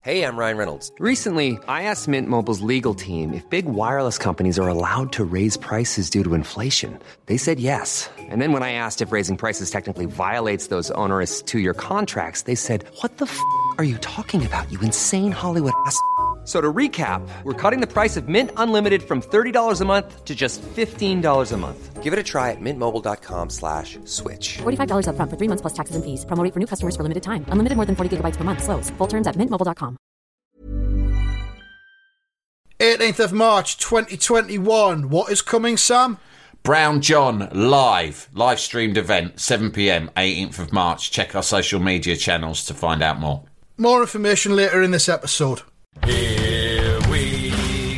Hey, I'm Ryan Reynolds. Recently, I asked Mint Mobile's legal team if big wireless companies are allowed to raise prices due to inflation. They said yes. And then when I asked if raising prices technically violates those onerous two-year contracts, they said, "What the f*** are you talking about, you insane Hollywood ass?" So to recap, we're cutting the price of Mint Unlimited from $30 a month to just $15 a month. Give it a try at mintmobile.com/switch. $45 up front for 3 months plus taxes and fees. Promo rate for new customers for limited time. Unlimited more than 40 gigabytes per month. Slows full terms at mintmobile.com. 18th of March 2021. What is coming, Sam? Brown John live streamed event, 7 p.m, 18th of March. Check our social media channels to find out more. More information later in this episode. Here we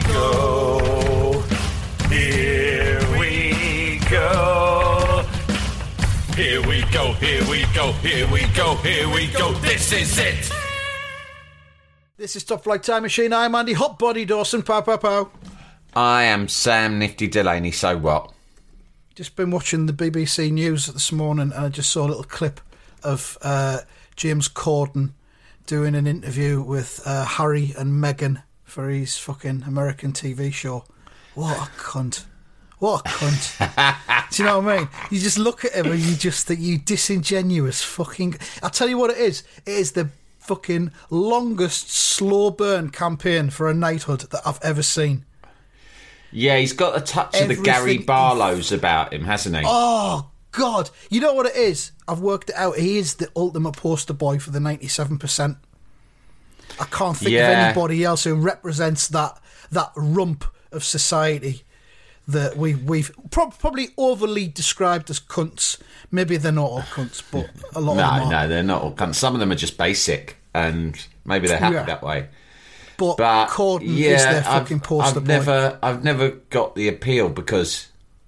go. Here we go. Here we go. Here we go. Here we go. Here we go. This is it. This is Top Flight Time Machine. I'm Andy Hotbody Dawson. Pow, pow, pow. I am Sam Nifty Delaney. So what? Just been watching the BBC News this morning and I just saw a little clip of James Corden doing an interview with Harry and Meghan for his fucking American TV show. What a cunt. What a cunt. Do you know what I mean? You just look at him and you just think, you disingenuous fucking... I'll tell you what it is. It is the fucking longest slow burn campaign for a knighthood that I've ever seen. Yeah, he's got a touch of the Gary Barlow's about him, hasn't he? Oh, God. You know what it is? I've worked it out. He is the ultimate poster boy for the 97%. I can't think of anybody else who represents that rump of society that we've probably overly described as cunts. Maybe they're not all cunts, but a lot of them are. No, they're not all cunts. Some of them are just basic, and maybe they're happy that way. But Corden is their fucking poster boy. I've never got the appeal because...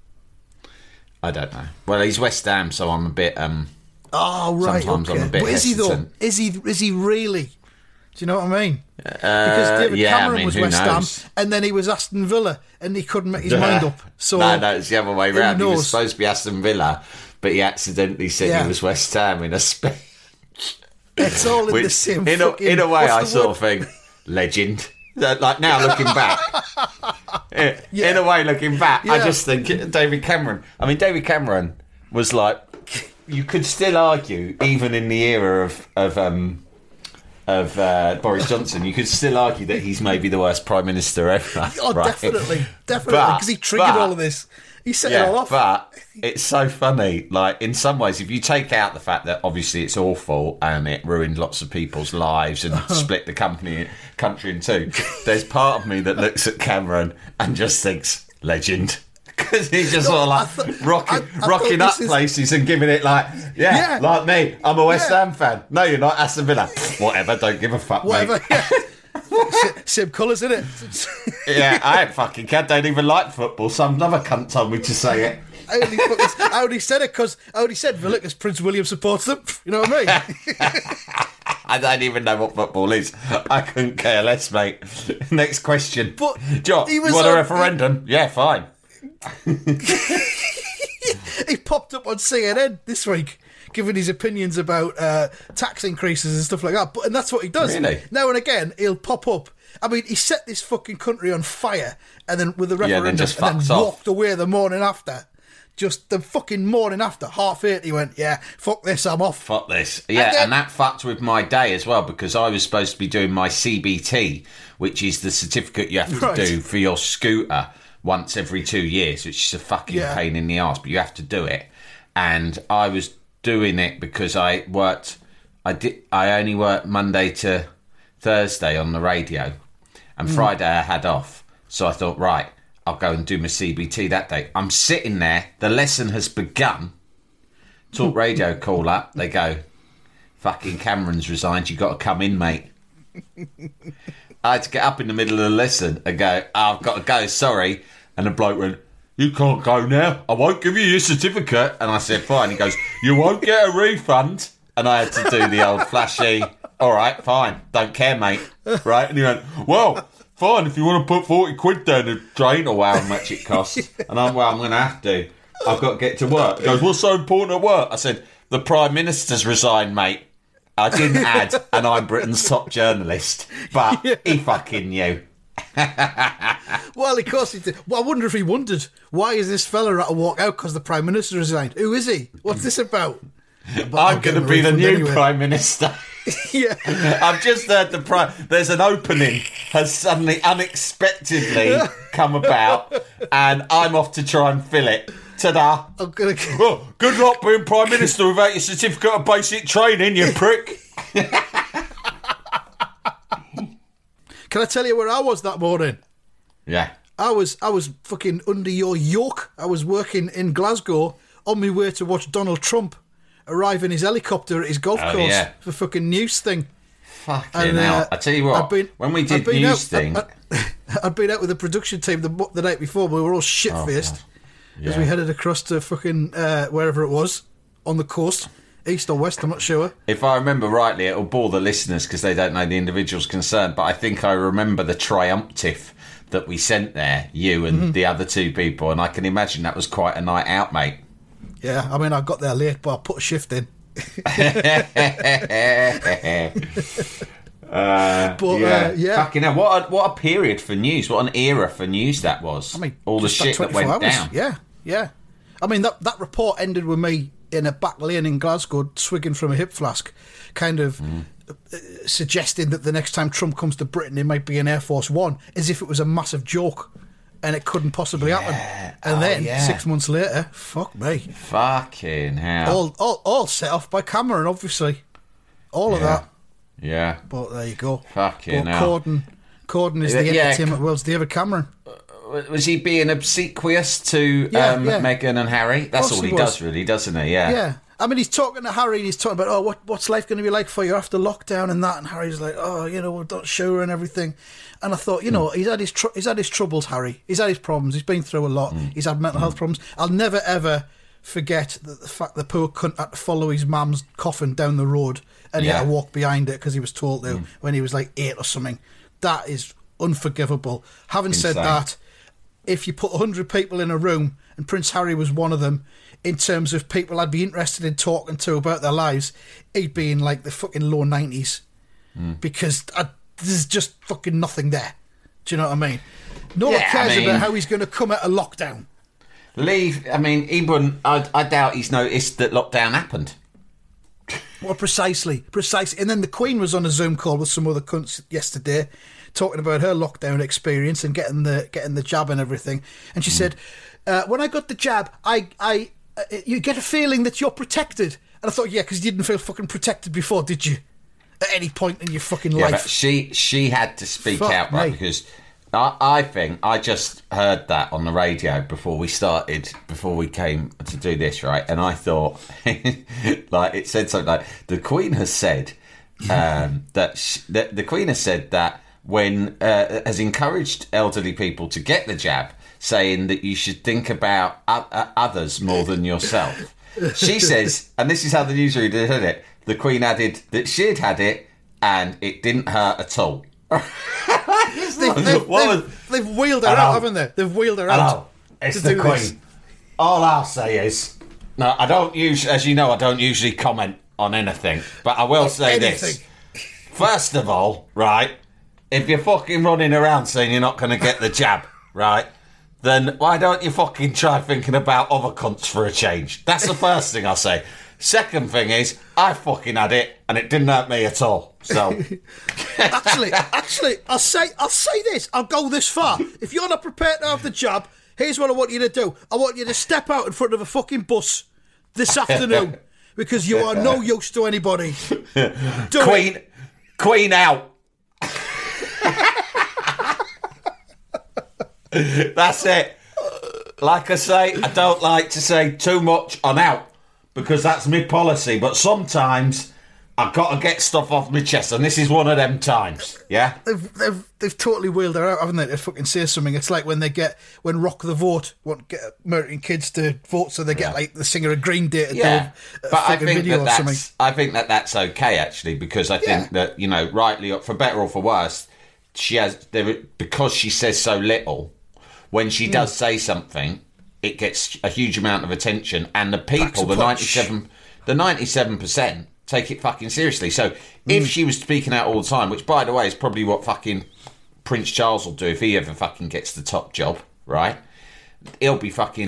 I don't know. Well, he's West Ham, so I'm a bit... oh, right, sometimes okay. I'm a bit but is hesitant. he though? Is he really? Do you know what I mean? Because David Cameron was West Ham, and then he was Aston Villa, and he couldn't make his mind up. So no, it's the other way round. He was supposed to be Aston Villa, but he accidentally said he was West Ham in a speech. It's all in the same in a way, I sort of think, legend. Like now looking back. In a way, looking back, I just think David Cameron. I mean, David Cameron was like, you could still argue, even in the era of Boris Johnson, you could still argue that he's maybe the worst Prime Minister ever. Oh, right? Definitely, because he triggered all of this. He set it all off. But it's so funny. Like, in some ways, if you take out the fact that obviously it's awful and it ruined lots of people's lives and split the country in two, there's part of me that looks at Cameron and just thinks, legend. Because he's just sort of like rocking up places and giving it like, like me, I'm a West Ham fan. No, you're not, Aston Villa. Whatever, don't give a fuck, mate. Same colours, isn't it? Yeah, I ain't fucking cat. Don't even like football. Some other cunt told me to say it. I only said it because I only said Villa because Prince William supports them. You know what I mean? I don't even know what football is. I couldn't care less, mate. Next question. But John, you want a referendum? Yeah, fine. He popped up on CNN this week giving his opinions about tax increases and stuff like that. And that's what he does. Really? Now and again, he'll pop up. I mean, he set this fucking country on fire and then with the referendum and then walked away the morning after. Just the fucking morning after, 8:30, he went, fuck this, I'm off. Fuck this. Yeah, and that fucked with my day as well because I was supposed to be doing my CBT, which is the certificate you have to do for your scooter once every 2 years, which is a fucking pain in the arse, but you have to do it. And I was doing it because I only worked Monday to Thursday on the radio, and Friday I had off. So I thought, right, I'll go and do my CBT that day. I'm sitting there, the lesson has begun. Talk radio call up, they go, fucking Cameron's resigned, you got to come in, mate. I had to get up in the middle of the lesson and go, I've got to go, sorry. And the bloke went, you can't go now. I won't give you your certificate. And I said, fine. He goes, you won't get a refund. And I had to do the old flashy, all right, fine. Don't care, mate. Right? And he went, well, fine. If you want to put 40 quid down the drain or however much it costs. And I'm going to have to. I've got to get to work. He goes, what's so important at work? I said, the Prime Minister's resigned, mate. I didn't add an I'm Britain's top journalist, but he fucking knew. Well, of course he did. Well, I wonder if he wondered, why is this fella at to walk out because the Prime Minister resigned? Who is he? What's this about? I'm going to be the new Prime Minister. Yeah. I've just heard there's an opening has suddenly unexpectedly come about, and I'm off to try and fill it. Ta-da. I'm gonna... Oh, good luck being Prime Minister without your certificate of basic training, you prick. Can I tell you where I was that morning? Yeah. I was fucking under your yoke. I was working in Glasgow on my way to watch Donald Trump arrive in his helicopter at his golf course for fucking news thing. Fucking hell. I tell you what, when we did news thing... I'd been out with the production team the night before, but we were all shit-faced as we headed across to fucking wherever it was on the coast. East or west, I'm not sure. If I remember rightly, it'll bore the listeners because they don't know the individuals concerned, but I think I remember the triumph that we sent there, you and the other two people, and I can imagine that was quite a night out, mate. Yeah, I mean, I got there late, but I put a shift in. Fucking hell, what a period for news, what an era for news that was. I mean, all the shit that went down. Yeah. I mean, that report ended with me in a back lane in Glasgow, swigging from a hip flask, kind of suggesting that the next time Trump comes to Britain, it might be an Air Force One, as if it was a massive joke, and it couldn't possibly happen. And then 6 months later, fuck me, fucking hell, all set off by Cameron, obviously, all of that. Yeah, but there you go. Fucking hell. Corden is the entertainment world's David Cameron. Was he being obsequious to Meghan and Harry? That's all he does, really, doesn't he? Yeah. I mean, he's talking to Harry and he's talking about, what's life going to be like for you after lockdown and that. And Harry's like, we're not sure and everything. And I thought, he's had his troubles, Harry. He's had his problems. He's been through a lot. He's had mental health problems. I'll never, ever forget the fact the poor cunt had to follow his mum's coffin down the road and he had to walk behind it because he was told to when he was like 8 or something. That is unforgivable. Having said that, if you put 100 people in a room and Prince Harry was one of them, in terms of people I'd be interested in talking to about their lives, he'd be in like the fucking low 90s because there's just fucking nothing there. Do you know what I mean? No one cares about how he's going to come out of lockdown. He wouldn't. I doubt he's noticed that lockdown happened. Well, precisely. And then the Queen was on a Zoom call with some other cunts yesterday, talking about her lockdown experience and getting the jab and everything. And she said, when I got the jab, you get a feeling that you're protected. And I thought, because you didn't feel fucking protected before, did you? At any point in your fucking life. But she had to speak out, right? Because I think I just heard that on the radio before we came to do this, right? And I thought, like, it said something like, the Queen has said that when has encouraged elderly people to get the jab, saying that you should think about others more than yourself. She says, and this is how the newsreader heard it, the Queen added that she'd had it and it didn't hurt at all. They've wheeled her out, haven't they? They've wheeled her out. It's the Queen. This. All I'll say is, no, I don't usually comment on anything, but I will say this. First of all, right, if you're fucking running around saying you're not going to get the jab, right, then why don't you fucking try thinking about other cunts for a change? That's the first thing I'll say. Second thing is, I fucking had it and it didn't hurt me at all. So, actually, I'll say this. I'll go this far. If you're not prepared to have the jab, here's what I want you to do. I want you to step out in front of a fucking bus this afternoon because you are no use to anybody. Queen out. That's it. Like I say, I don't like to say too much on out because that's my policy, but sometimes I've got to get stuff off my chest, and this is one of them times. Yeah, they've totally wheeled her out, haven't they? To fucking say something. It's like when Rock the Vote want get American kids to vote, so they get like the singer of Green Day to do a fucking video or something. I think that's okay actually, because I think that, rightly, for better or for worse, because she says so little. When she does say something, it gets a huge amount of attention, and the people, the 97%, take it fucking seriously. So if she was speaking out all the time, which by the way is probably what fucking Prince Charles will do if he ever fucking gets the top job, right? He'll be fucking.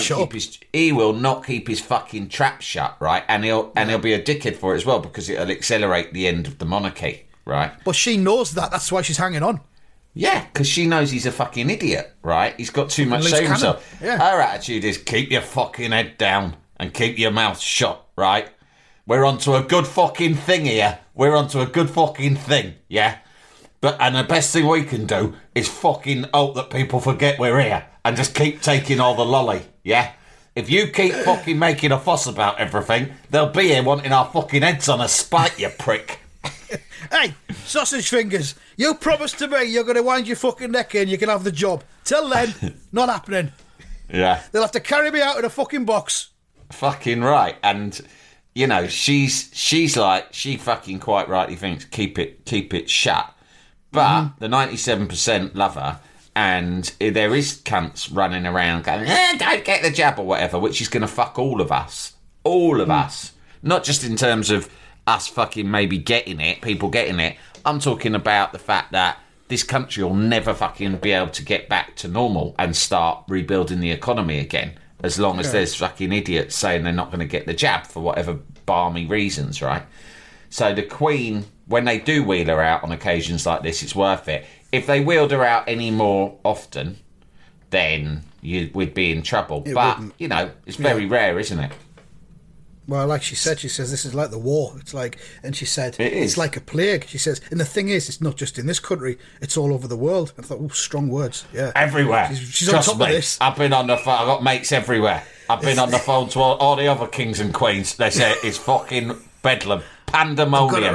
He will not keep his fucking trap shut, right? And he'll be a dickhead for it as well because it'll accelerate the end of the monarchy, right? But she knows that. That's why she's hanging on. Yeah, because she knows he's a fucking idiot, right? He's got too much to say himself. Yeah. Her attitude is keep your fucking head down and keep your mouth shut, right? We're onto a good fucking thing here. We're onto a good fucking thing, yeah? And the best thing we can do is fucking hope that people forget we're here and just keep taking all the lolly, yeah? If you keep fucking making a fuss about everything, they'll be here wanting our fucking heads on a spike, you prick. Hey, sausage fingers, you promised to me you're going to wind your fucking neck in, you can have the job. Till then, not happening. Yeah. They'll have to carry me out in a fucking box. Fucking right. And, you know, she's like, she fucking quite rightly thinks keep it shut. But the 97% love her, and there is cunts running around going, don't get the jab or whatever, which is going to fuck all of us. All of us. Not just in terms of us fucking maybe getting it, people getting it. I'm talking about the fact that this country will never fucking be able to get back to normal and start rebuilding the economy again, as long as there's fucking idiots saying they're not going to get the jab for whatever balmy reasons, right? So the Queen, when they do wheel her out on occasions like this, it's worth it. If they wheeled her out any more often, then we'd be in trouble. But, you know, it's very rare, isn't it? Well, like she says, this is like the war. It's like, and she said, it's like a plague. She says, and the thing is, it's not just in this country, it's all over the world. I thought, oh, strong words. Yeah. Everywhere. She's on top of this. I've been on the phone, I've got mates everywhere. I've been on the phone to all the other kings and queens. They say it's fucking bedlam. Pandemonium.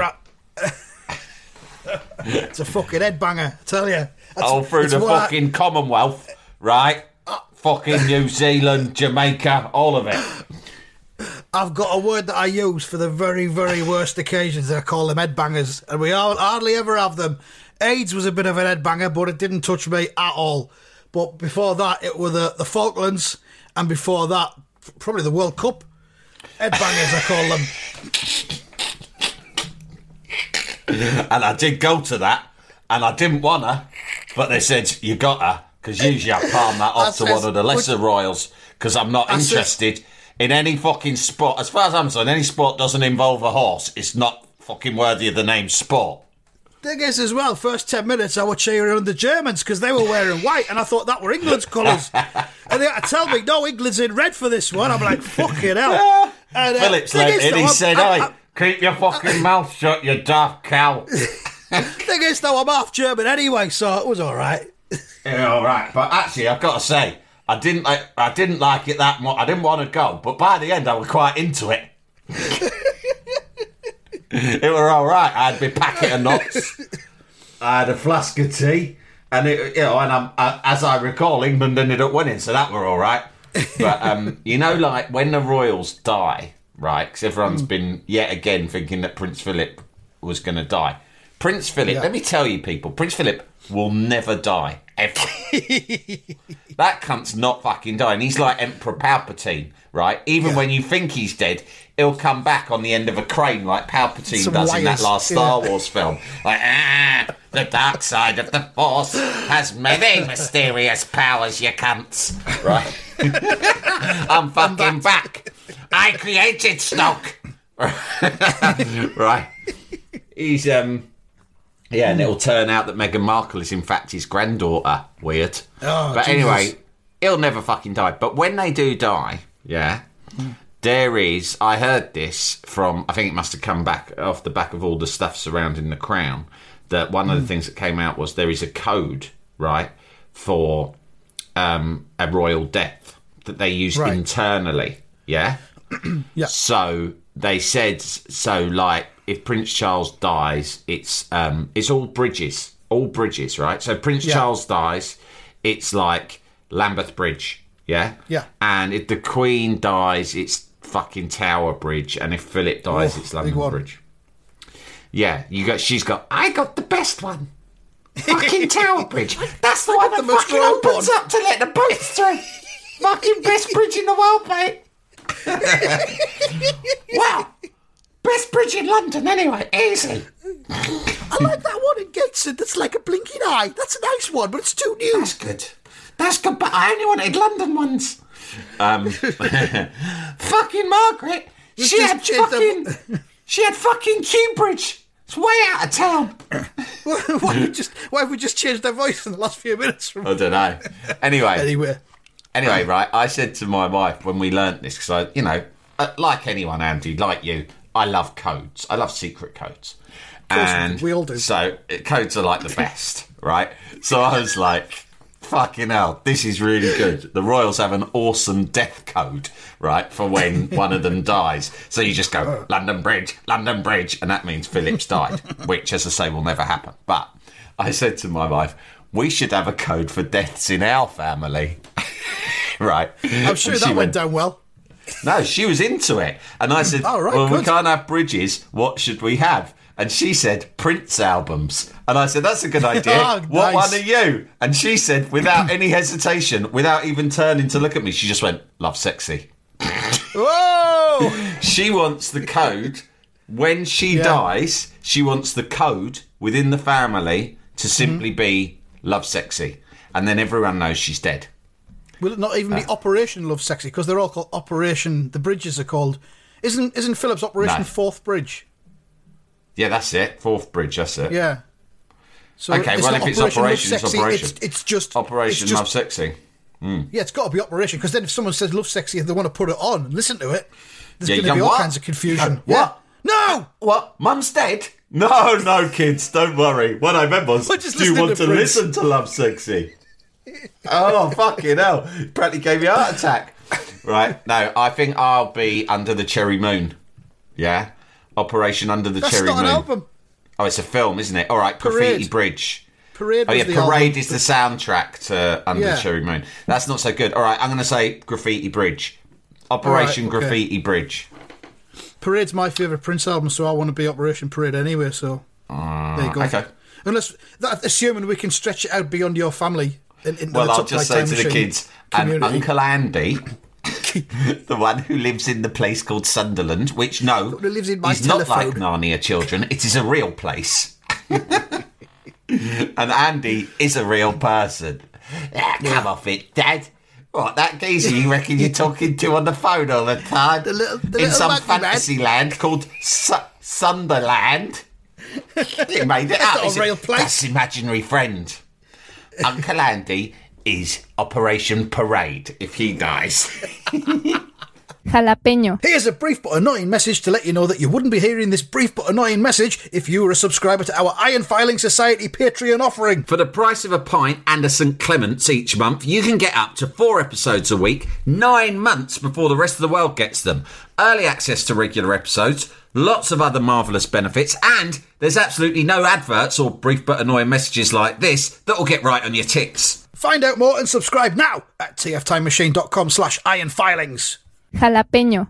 It's a fucking headbanger, I tell you. All through the fucking Commonwealth, right? Fucking New Zealand, Jamaica, all of it. I've got a word that I use for the very, very worst occasions. I call them headbangers, and we hardly ever have them. AIDS was a bit of an headbanger, but it didn't touch me at all. But before that, it were the Falklands, and before that, probably the World Cup. Headbangers, I call them. And I did go to that, and I didn't want her, but they said, you got her, because usually I palm that off to one of the lesser royals, because I'm not interested in any fucking sport. As far as I'm concerned, any sport doesn't involve a horse. It's not fucking worthy of the name sport. Thing is, as well, first 10 minutes I was cheering on the Germans because they were wearing white, and I thought that were England's colours. And they had to tell me, no, England's in red for this one. I'm like, fucking hell. And, Phillips leant in, he said, keep your fucking mouth shut, you daft cow. Thing is, though, I'm half German anyway, so it was all right. Yeah, all right. But actually, I've got to say, I didn't like it that much. I didn't want to go, but by the end, I was quite into it. It were all right. I had my packet of nuts. I had a flask of tea, and as I recall, England ended up winning, so that were all right. But you know, like when the royals die, right? Because everyone's been yet again thinking that Prince Philip was going to die. Prince Philip, let me tell you, people, Prince Philip will never die. Ever. That cunt's not fucking dying. He's like Emperor Palpatine, right? Even when you think he's dead, he'll come back on the end of a crane like Palpatine does in that last Star Wars film. Like, the dark side of the Force has many mysterious powers, you cunts. Right? I'm fucking back. I created Snoke. Right? He's, yeah, and it'll turn out that Meghan Markle is in fact his granddaughter. Weird. Oh, but Jesus. Anyway, he'll never fucking die. But when they do die, there is, I heard this from, I think it must have come back off the back of all the stuff surrounding the Crown, that one of the things that came out was there is a code, right, for a royal death that they use internally, yeah? Yeah. So they said, like, if Prince Charles dies, it's all bridges, right? So Prince Charles dies, it's like Lambeth Bridge, yeah? Yeah. And if the Queen dies, it's fucking Tower Bridge, and if Philip dies, it's London Bridge. Yeah, I got the best one. Fucking Tower Bridge. That's the one that fucking opens up to let the boats through. Fucking best bridge in the world, mate. Wow. Best bridge in London, anyway. Easy. I like that one in Gateshead that's like a blinking eye. That's a nice one, but it's too new. That's good, but I only wanted London ones. Fucking Margaret. She had fucking Cambridge. It's way out of town. Why have we just changed their voice in the last few minutes? I don't know. Anyway, right, I said to my wife when we learnt this, because like anyone, Andy, like you, I love codes. I love secret codes. And we all do. So codes are like the best, right? So I was like, fucking hell, this is really good. The Royals have an awesome death code, right, for when one of them dies. So you just go, London Bridge, and that means Phillips died, which, as I say, will never happen. But I said to my wife, we should have a code for deaths in our family, right? I'm sure that went down well. No, she was into it. And I said, good. We can't have bridges. What should we have? And she said, Prince albums. And I said, that's a good idea. What one are you? And she said, without any hesitation, without even turning to look at me, she just went, Love Sexy. Whoa! She wants the code. When she dies, she wants the code within the family to simply be Love Sexy. And then everyone knows she's dead. Will it not even be Operation Love Sexy? Because they're all called Operation... The bridges are called... Isn't Phillips Operation Fourth Bridge? Yeah, that's it. Fourth bridge, that's it. Yeah. So okay, well, if it's Operation, it's Operation. It's just... Operation Love Sexy. Yeah, it's got to be Operation, because then if someone says Love Sexy, if they want to put it on and listen to it, there's going to be all kinds of confusion. What? No! What? Mum's dead? No, kids, don't worry. What I meant was, do you want to listen to Love Sexy? Oh, fucking hell. Practically gave me a heart attack. Right, no, I think I'll be Under the Cherry Moon. Yeah? Operation Under the Cherry Moon. That's not an album. Oh, it's a film, isn't it? All right, Graffiti Bridge. Parade was the Parade album. is the soundtrack to Under the Cherry Moon. That's not so good. All right, I'm going to say Graffiti Bridge. Operation Graffiti Bridge. Parade's my favourite Prince album, so I want to be Operation Parade anyway, so there you go. Okay. Assuming we can stretch it out beyond your family. I'll just say to the kids, and Uncle Andy, the one who lives in the place called Sunderland, which, he's not like Narnia children, it is a real place. And Andy is a real person. Come off it, Dad. What, that geezer you reckon you're talking to on the phone all the time? In some fantasy land called Sunderland? You made it up. Not a real place. That's imaginary friend. Uncle Andy is Operation Parade if he dies. Jalapeño. Here's a brief but annoying message to let you know that you wouldn't be hearing this brief but annoying message if you were a subscriber to our Iron Filing Society Patreon offering. For the price of a pint and a St Clement's each month, you can get up to 4 episodes a week, 9 months before the rest of the world gets them. Early access to regular episodes, lots of other marvellous benefits, and there's absolutely no adverts or brief but annoying messages like this that will get right on your ticks. Find out more and subscribe now at tftimemachine.com/ironfilings. Jalapeño.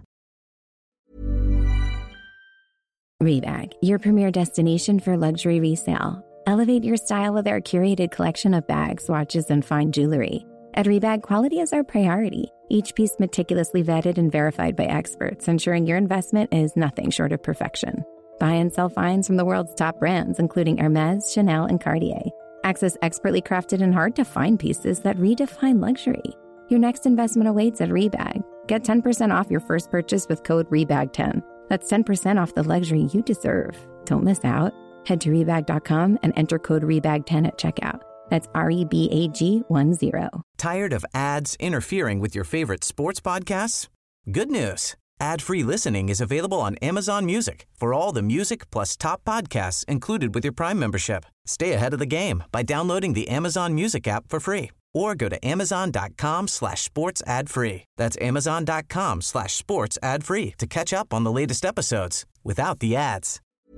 Rebag, your premier destination for luxury resale. Elevate your style with our curated collection of bags, watches, and fine jewelry. At Rebag, quality is our priority. Each piece meticulously vetted and verified by experts, ensuring your investment is nothing short of perfection. Buy and sell finds from the world's top brands, including Hermès, Chanel, and Cartier. Access expertly crafted and hard-to-find pieces that redefine luxury. Your next investment awaits at Rebag. Get 10% off your first purchase with code REBAG10. That's 10% off the luxury you deserve. Don't miss out. Head to Rebag.com and enter code REBAG10 at checkout. That's REBAG10. Tired of ads interfering with your favorite sports podcasts? Good news. Ad-free listening is available on Amazon Music for all the music plus top podcasts included with your Prime membership. Stay ahead of the game by downloading the Amazon Music app for free or go to amazon.com/sports ad free. That's amazon.com/sports ad free to catch up on the latest episodes without the ads.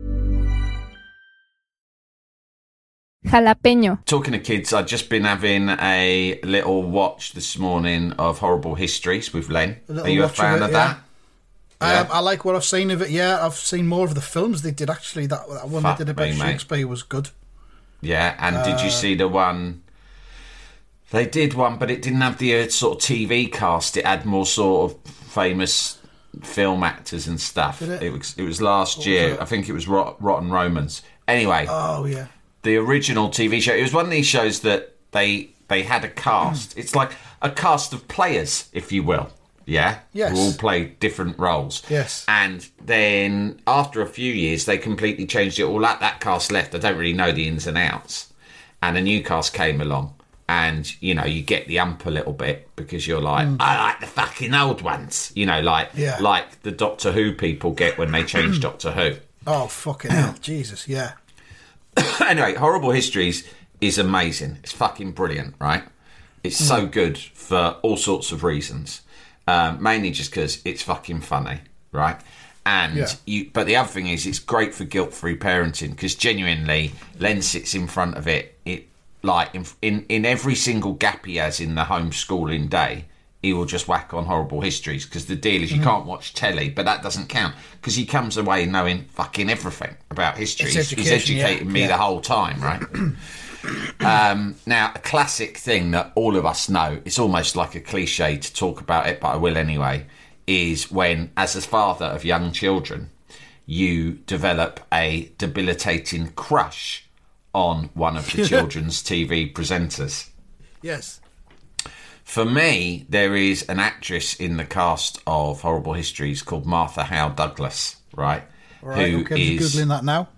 Jalapeño. Talking to kids, I've just been having a little watch this morning of Horrible Histories with Len. Are you a fan of that? Yeah. I like what I've seen of it, yeah. I've seen more of the films they did, actually. That one they did about Shakespeare was good. Yeah, and did you see the one... They did one, but it didn't have the sort of TV cast. It had more sort of famous film actors and stuff. Did it? It was last year. I think it was Rotten Romans. Anyway. Oh, yeah. The original TV show. It was one of these shows that they had a cast. It's like a cast of players, if you will. Yeah? Yes. Who all play different roles. Yes. And then after a few years, they completely changed it all. That cast left. I don't really know the ins and outs. And a new cast came along. And, you know, you get the ump a little bit because you're like, I like the fucking old ones. You know, like the Doctor Who people get when they change Doctor Who. Oh, fucking hell. Jesus, yeah. Anyway, Horrible Histories is amazing. It's fucking brilliant, right? It's so good for all sorts of reasons. Mainly just because it's fucking funny, right? And but the other thing is, it's great for guilt-free parenting because genuinely, Len sits in front of it. Like in every single gap he has in the homeschooling day, he will just whack on Horrible Histories because the deal is you can't watch telly, but that doesn't count because he comes away knowing fucking everything about history. He's educating me the whole time, right? Now, a classic thing that all of us know, it's almost like a cliche to talk about it, but I will anyway, is when, as a father of young children, you develop a debilitating crush on one of the children's TV presenters. Yes. For me, there is an actress in the cast of Horrible Histories called Martha Howe Douglas, right? All right, okay, I'm Googling that now.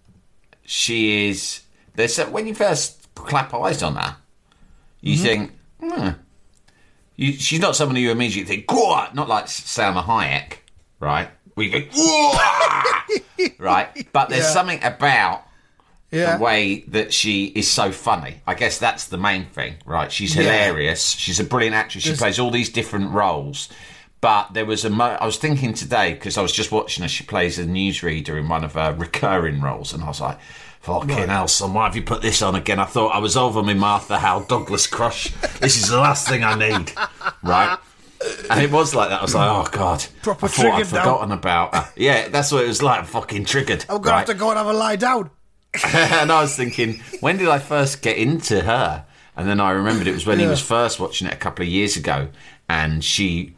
She is... when you first clap eyes on her, you think, she's not someone who you immediately think, not like Salma Hayek, right? Where you go, right? But there's something about the way that she is so funny. I guess that's the main thing, right? She's hilarious. She's a brilliant actress. She plays all these different roles. But there was I was thinking today, because I was just watching her, she plays a newsreader in one of her recurring roles, and I was like, fucking hell, son, why have you put this on again? I thought I was over my Martha Howe Douglas crush. This is the last thing I need, right? And it was like that. I was like, oh, God. Proper I thought I'd triggered forgotten about her. Yeah, that's what it was like. I'm fucking triggered. I'm going to have to go and have a lie down. And I was thinking, when did I first get into her? And then I remembered it was when he was first watching it a couple of years ago, and she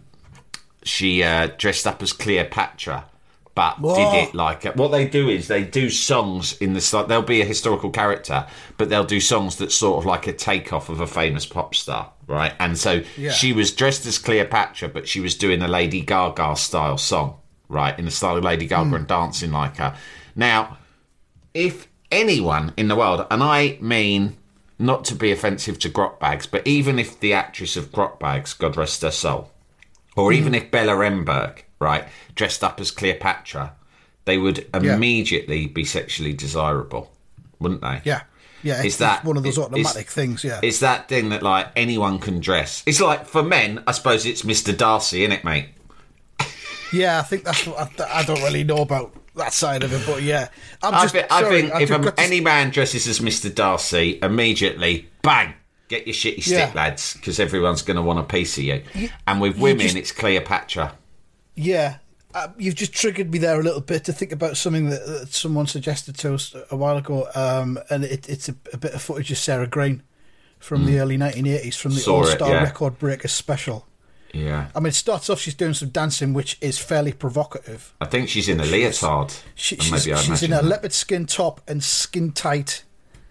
dressed up as Cleopatra, but did it like... What they do is they do songs in the... There'll be a historical character, but they'll do songs that's sort of like a takeoff of a famous pop star, right? And so she was dressed as Cleopatra, but she was doing a Lady Gaga style song, right? In the style of Lady Gaga and dancing like her. Now, if anyone in the world, and I mean not to be offensive to grotbags, but even if the actress of Grotbags, God rest her soul, or even if Bella Remberg, right, dressed up as Cleopatra, they would immediately be sexually desirable, wouldn't they? Yeah. Yeah, it's one of those automatic things, yeah. It's that thing that, like, anyone can dress. It's like, for men, I suppose it's Mr. Darcy, innit, mate? Yeah, I think that's what... I don't really know about that side of it, but yeah. I think if any man dresses as Mr. Darcy, immediately, bang! Get your shitty stick, lads, because everyone's going to want a piece of you. And with women, it's Cleopatra. Yeah. You've just triggered me there a little bit to think about something that someone suggested to us a while ago, and it's a bit of footage of Sarah Greene from the early 1980s, from the All-Star Record Breakers special. Yeah. I mean, it starts off, she's doing some dancing, which is fairly provocative. I think she's in a leotard. She's in a leopard skin top and skin-tight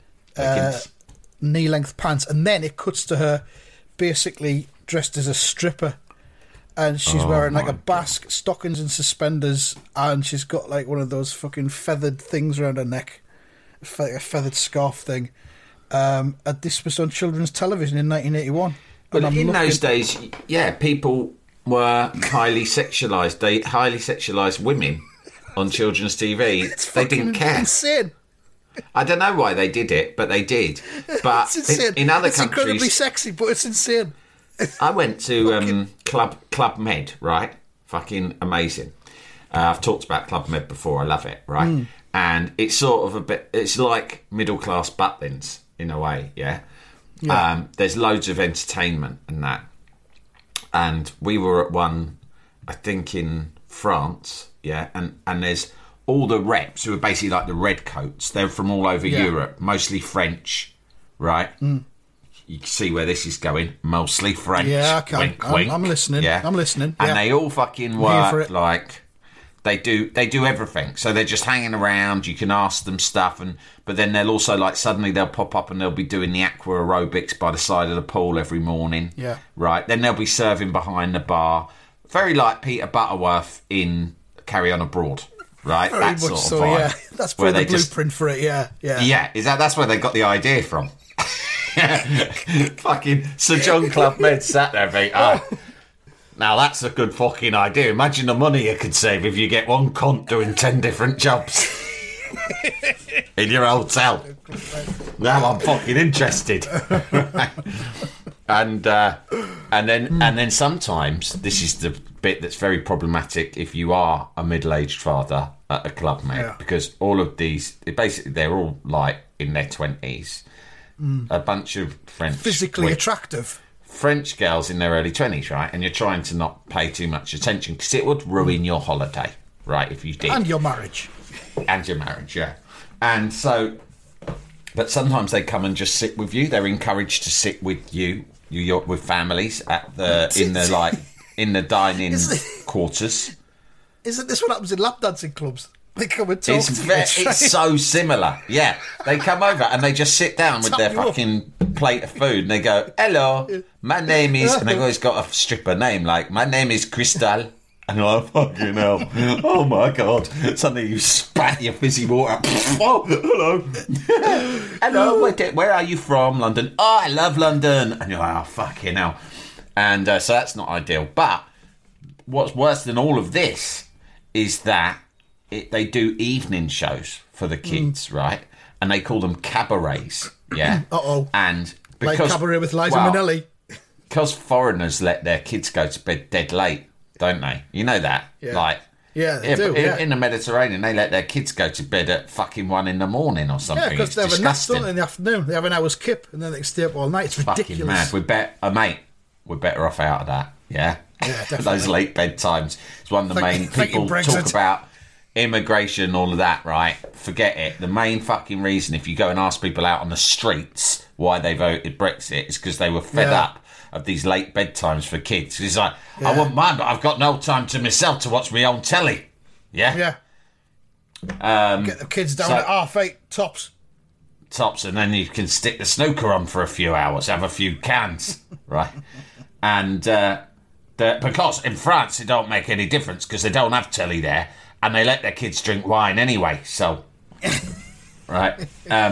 knee-length pants, and then it cuts to her basically dressed as a stripper, and she's wearing like a basque, stockings and suspenders, and she's got like one of those fucking feathered things around her neck, a feathered scarf thing. And this was on children's television in 1981. But in those days, people were highly sexualised. They highly sexualised women on children's TV. They didn't care. Insane. I don't know why they did it, but they did. But in other countries, it's incredibly sexy, but it's insane. I went to Club Med, right? Fucking amazing. I've talked about Club Med before. I love it, right? And it's sort of it's like middle class Butlins in a way, yeah. There's loads of entertainment and that. And we were at one, I think, in France, and there's all the reps who are basically like the redcoats. They're from all over Europe, mostly French, right? you can see where this is going. Mostly French. Yeah, I can. Wink, wink. I'm listening. Yeah. I'm listening. And Yeah. they all fucking here for work it. like they do everything. So they're just hanging around. You can ask them stuff, but then they'll also like suddenly they'll pop up and they'll be doing the aqua aerobics by the side of the pool every morning. Yeah. Right. Then they'll be serving behind the bar. Very like Peter Butterworth in Carry On Abroad. Right. Very That much sort of so, vibe. yeah. That's where probably the they just- blueprint for it, yeah. Yeah, that's where they got the idea from. Fucking Sir John Club Med sat there, mate. Oh, now that's a good fucking idea. Imagine the money you could save if you get one cunt doing 10 different jobs in your hotel. Now I'm fucking interested. And then sometimes this is the bit that's very problematic if you are a middle-aged father at a Club Med, because all of these basically they're all like in their 20s, a bunch of Physically attractive. French girls in their early 20s, right? And you're trying to not pay too much attention because it would ruin your holiday, right? If you did, And your marriage. and your marriage, yeah. And so, but sometimes they come and just sit with you. They're encouraged to sit with you with families at in the dining quarters. Isn't this what happens in lap dancing clubs? They come and talk to you. It's so similar. Yeah, they come over and they just sit down with Tap their you up. fucking plate of food and they go, "Hello, my name is," and they've always got a stripper name like, "My name is Crystal." And you're like, fucking hell. Oh my God. Suddenly you spat your fizzy water. Oh, hello. Hello, where are you from? London. Oh, I love London. And you're like, oh, fucking hell. And so that's not ideal. But what's worse than all of this is that they do evening shows for the kids, right? And they call them cabarets, yeah? Uh-oh. And Like because, Cabaret with Liza well, Minnelli. because foreigners let their kids go to bed dead late, don't they? You know that? Yeah. Like, Yeah, they do, in the Mediterranean, they let their kids go to bed at fucking 1 a.m. or something. Yeah, because It's they have a nap, disgusting. don't they, in the afternoon. They have an hour's kip, and then they can stay up all night. It's Fucking ridiculous. mad. Mate, we're better off out of that. Yeah, Yeah, definitely. Those late bedtimes. It's one of the main Thank you, people Brexit. talk about immigration, all of that. Right? Forget it. The main fucking reason, if you go and ask people out on the streets why they voted Brexit, is because they were fed Yeah. up of these late bedtimes for kids. It's like, I wouldn't mind, but I've got no time to myself to watch my own telly. Yeah. Yeah. Get the kids down so- at 8:30, tops. Tops, and then you can stick the snooker on for a few hours, have a few cans, right? And because in France it don't make any difference because they don't have telly there, and they let their kids drink wine anyway. So, right?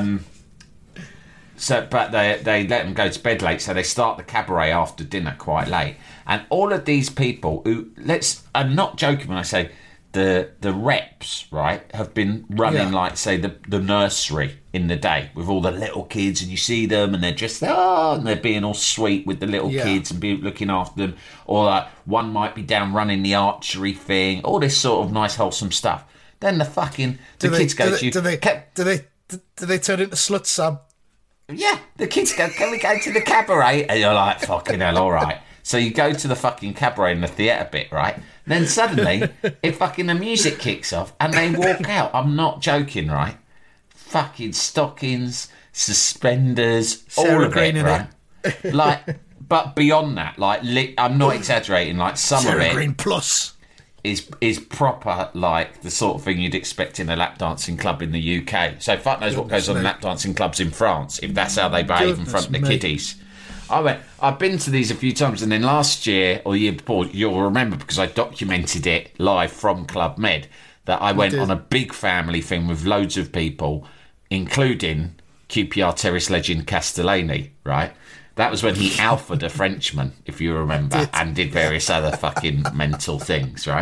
But they let them go to bed late, so they start the cabaret after dinner quite late. And all of these people who I'm not joking when I say the reps, right, have been running like, say, the nursery in the day with all the little kids, and you see them and they're just and they're being all sweet with the little kids and looking after them, or like one might be down running the archery thing, all this sort of nice wholesome stuff. Then the kids go to you. Do they turn into sluts, Sam? Yeah, the kids go, "Can we go to the cabaret?" And you're like, fucking hell, all right. So you go to the fucking cabaret in the theatre bit, right? Then suddenly, the music kicks off and they walk out. I'm not joking, right? Fucking stockings, suspenders, Sarah all of Green it, in right? Like, but beyond that, like, I'm not exaggerating. Like, some Sarah of it Green Plus. is proper, like the sort of thing you'd expect in a lap dancing club in the UK. So fuck knows what goes on in lap dancing clubs in France, if that's how they behave in front of the kiddies. I've been to these a few times, and then last year or the year before, you'll remember because I documented it live from Club Med, that I went on a big family thing with loads of people, including QPR Terrace legend Castellani, right? That was when he alphaed a Frenchman, if you remember, and did various other fucking mental things, right?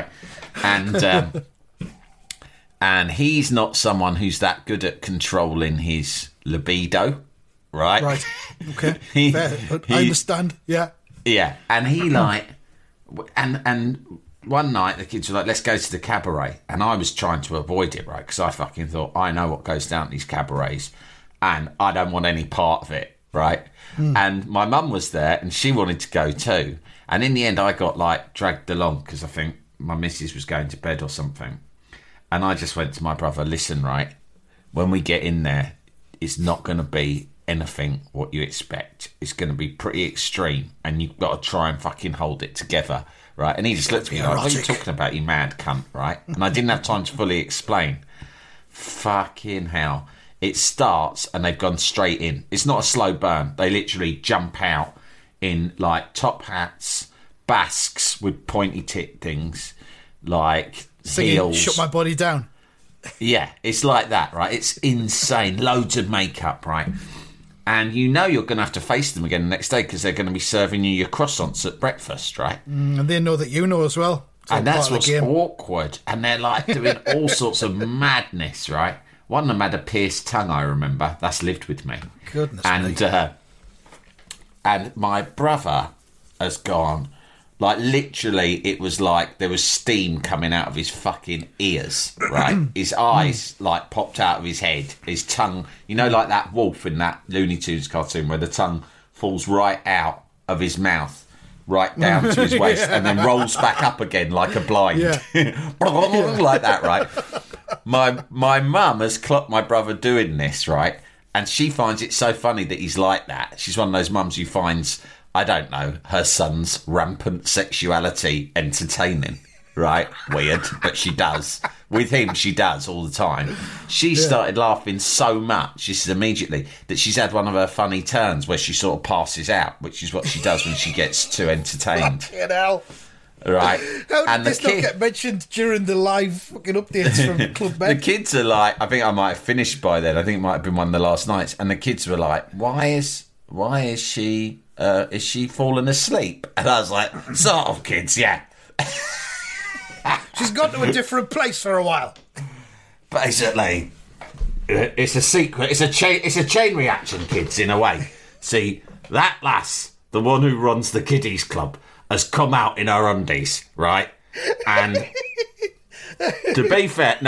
And he's not someone who's that good at controlling his libido, right? Right. Okay. Fair. I understand. Yeah. Yeah. And he and one night the kids were like, "Let's go to the cabaret," and I was trying to avoid it, right? Because I fucking thought, I know what goes down at these cabarets, and I don't want any part of it, right? And my mum was there, and she wanted to go too. And in the end, I got like dragged along because I think my missus was going to bed or something. And I just went to my brother, "Listen, right, when we get in there, it's not going to be anything what you expect. It's going to be pretty extreme, and you've got to try and fucking hold it together, right? And he just looked at me like, what are you talking about, you mad cunt, right? And I didn't have time to fully explain. Fucking hell. It starts, and they've gone straight in. It's not a slow burn. They literally jump out in, like, top hats, basques with pointy tit things, like singing, heels. Shut My Body Down. Yeah, it's like that, right? It's insane. Loads of makeup, right? And you know you're going to have to face them again the next day because they're going to be serving you your croissants at breakfast, right? And they know that you know as well. And that's what's awkward. And they're like doing all sorts of madness, right? One of them had a pierced tongue, I remember. That's lived with me. Goodness me. And my brother has gone, like, literally, it was like there was steam coming out of his fucking ears, right? His eyes, like, popped out of his head. His tongue, you know, like that wolf in that Looney Tunes cartoon where the tongue falls right out of his mouth, right down to his waist, and then rolls back up again like a blind. Like that, right? My mum has clocked my brother doing this, right? And she finds it so funny that he's like that. She's one of those mums who finds, I don't know, her son's rampant sexuality entertaining, right? Weird, but she does. With him, she does all the time. She started laughing so much, this is immediately, that she's had one of her funny turns where she sort of passes out, which is what she does when she gets too entertained. Fucking hell. Right. How did this not get mentioned during the live fucking updates from Club Med? The kids are like, I think I might have finished by then. I think it might have been one of the last nights. And the kids were like, why is she falling asleep? And I was like, sort of, kids, yeah. She's gone to a different place for a while. Basically, it's a secret. It's a chain reaction, kids, in a way. See, that lass, the one who runs the kiddies club, has come out in her undies, right? And to be fair,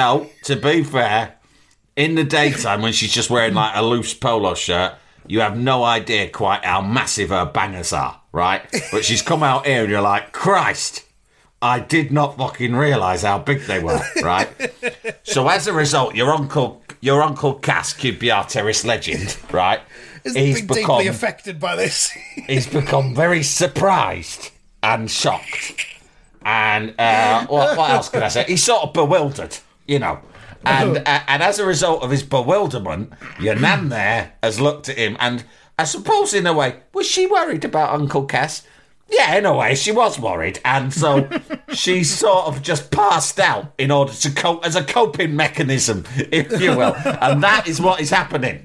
in the daytime when she's just wearing like a loose polo shirt, you have no idea quite how massive her bangers are, right? But she's come out here and you're like, Christ, I did not fucking realise how big they were, right? So as a result, your uncle Cass, QPR Terrace legend, right? He's been deeply affected by this. He's become very surprised and shocked. And what else can I say? He's sort of bewildered, you know. And as a result of his bewilderment, your nan there has looked at him, and I suppose in a way, was she worried about Uncle Cass? Yeah, in a way, she was worried, and so she sort of just passed out in order to cope as a coping mechanism, if you will. And that is what is happening.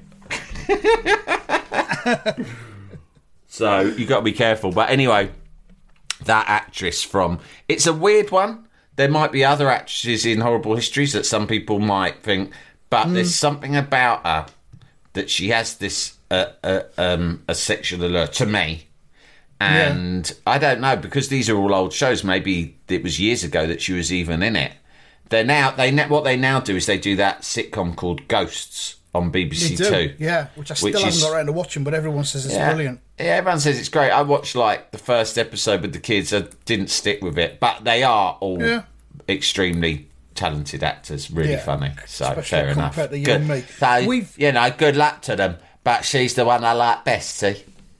So you got to be careful. But anyway, that actress from... It's a weird one. There might be other actresses in Horrible Histories that some people might think, but there's something about her that she has this a sexual allure to me. And I don't know, because these are all old shows. Maybe it was years ago that she was even in it. What they now do is they do that sitcom called Ghosts on BBC Two. Yeah, which I still haven't got around to watching, but everyone says it's brilliant. Yeah, everyone says it's great. I watched like the first episode with the kids. I didn't stick with it, but they are all extremely talented actors, really funny. So especially fair enough. Compared to you and me. So, good luck to them. But she's the one I like best, see?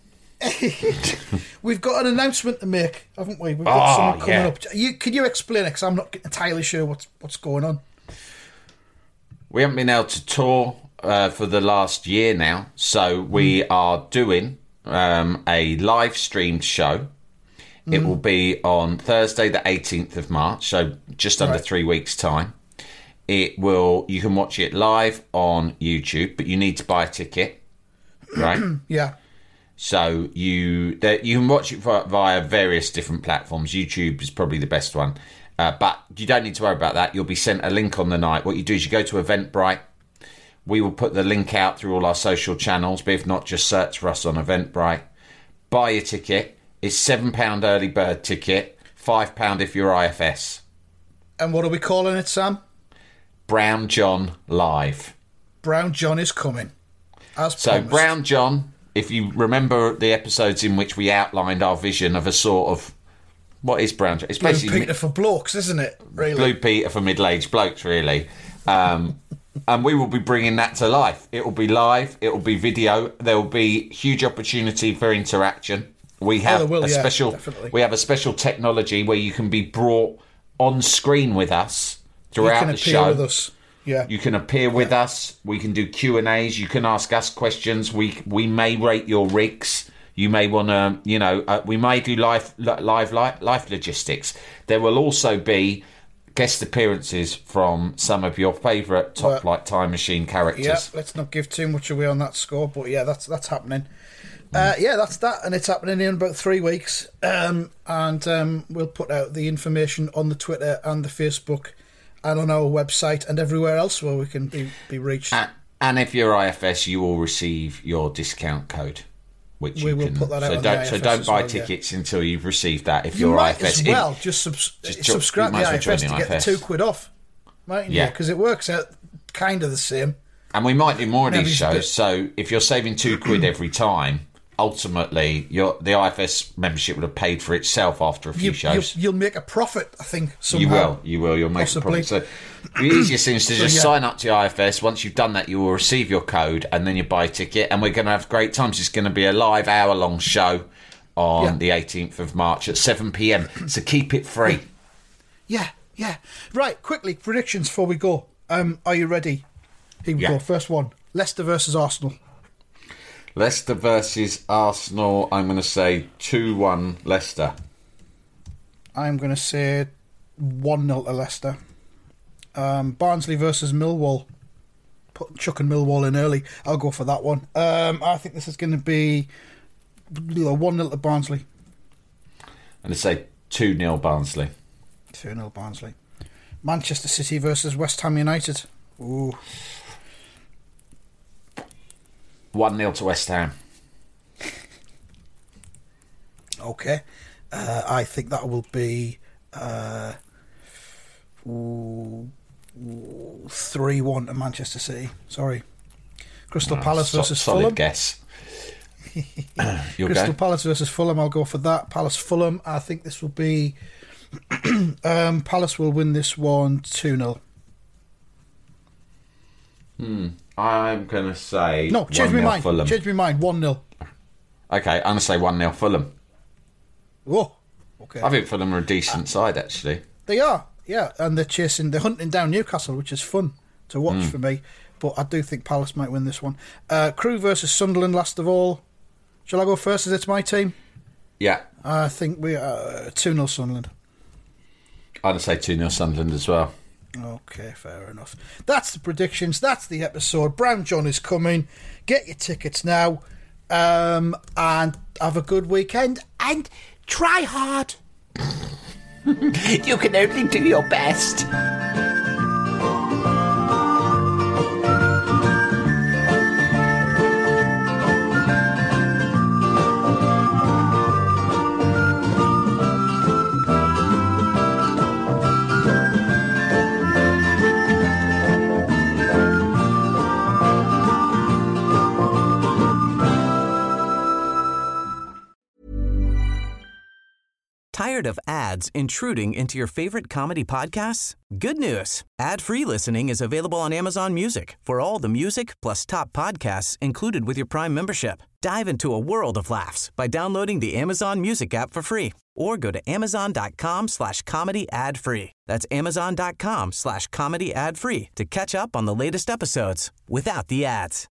We've got an announcement to make, haven't we? We've got something coming up. Can you explain it? Because I'm not entirely sure what's going on. We haven't been able to tour for the last year now, so we are doing a live streamed show. It will be on Thursday the 18th of March, so just under 3 weeks' time. You can watch it live on YouTube, but you need to buy a ticket, right? Yeah. So you can watch it via various different platforms. YouTube is probably the best one. But you don't need to worry about that. You'll be sent a link on the night. What you do is you go to Eventbrite. We will put the link out through all our social channels, but if not, just search for us on Eventbrite. Buy your ticket. It's £7 early bird ticket, £5 if you're IFS. And what are we calling it, Sam? Brown John Live. Brown John is coming. So Brown John, if you remember the episodes in which we outlined our vision of a sort of... What is Brown John? It's Blue Peter for blokes, isn't it? Really? Blue Peter for middle-aged blokes, really. And we will be bringing that to life. It will be live. It will be video. There will be huge opportunity for interaction. We have we have a special technology where you can be brought on screen with us throughout the show. With us. Yeah. You can appear with us. We can do Q&As. You can ask us questions. We may rate your rigs. You may want to, we may do life logistics. There will also be guest appearances from some of your favourite Top Flight Time Machine characters. Yeah, let's not give too much away on that score, but yeah, that's happening. That's that, and it's happening in about 3 weeks. And we'll put out the information on the Twitter and the Facebook and on our website and everywhere else where we can be reached. And if you're IFS, you will receive your discount code. Which we will put that out. So don't buy tickets until you've received that. If you're IFS, as well, just subscribe to the IFS to get the £2 off, mightn't you? Because it works out kind of the same. And we might do more of these shows. So if you're saving £2 every time, ultimately the IFS membership would have paid for itself after a few shows. You'll make a profit, I think. Somehow. You will. You'll make a profit. So the easiest thing is to just sign up to IFS. Once you've done that, you will receive your code, and then you buy a ticket. And we're going to have great times. It's going to be a live hour-long show on the 18th of March at 7 p.m. So keep it free. Yeah. Right, quickly, predictions before we go. Are you ready? Here we go. First one: Leicester versus Arsenal. Leicester versus Arsenal. I'm going to say 2-1 Leicester. I'm going to say 1-0 to Leicester. Barnsley versus Millwall. Chucking Millwall in early. I'll go for that one. I think this is going to be 1-0 to Barnsley. I'm going to say 2-0 Barnsley. 2-0 Barnsley. Manchester City versus West Ham United. Ooh. 1-0 to West Ham. Okay. I think that will be 3-1 to Manchester City. Sorry. Crystal Palace versus Fulham. Solid guess. Crystal Palace versus Fulham. I'll go for that. Palace Fulham. I think this will be Palace will win this one 2-0. I'm going to say... No, change my mind. Fulham. Change my mind. 1-0. Okay, I'm going to say 1-0 Fulham. Oh, okay. I think Fulham are a decent side, actually. They are, yeah. And they're hunting down Newcastle, which is fun to watch for me. But I do think Palace might win this one. Crewe versus Sunderland, last of all. Shall I go first as it's my team? Yeah. I think we are 2-0 Sunderland. I'm going to say 2-0 Sunderland as well. Okay, fair enough. That's the predictions. That's the episode. Brown John is coming. Get your tickets now. And have a good weekend. And try hard. You can only do your best. Tired of ads intruding into your favorite comedy podcasts? Good news. Ad-free listening is available on Amazon Music for all the music plus top podcasts included with your Prime membership. Dive into a world of laughs by downloading the Amazon Music app for free or go to amazon.com/comedy ad-free. That's amazon.com/comedy ad-free to catch up on the latest episodes without the ads.